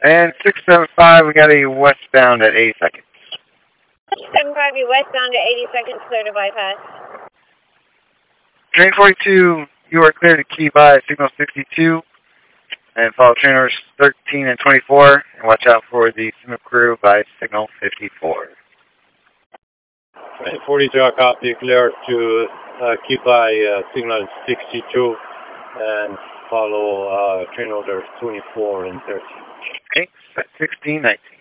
And 675, we got a westbound at 80 seconds. 675, you westbound at 80 seconds, clear to bypass. Train 42, you are clear to key by signal 62. And follow train numbers 13 and 24. And watch out for the Simo crew by signal 54. Train 42, I copy, clear to keep by signal 62 and follow train orders 24 and 30. Okay, 16, 19.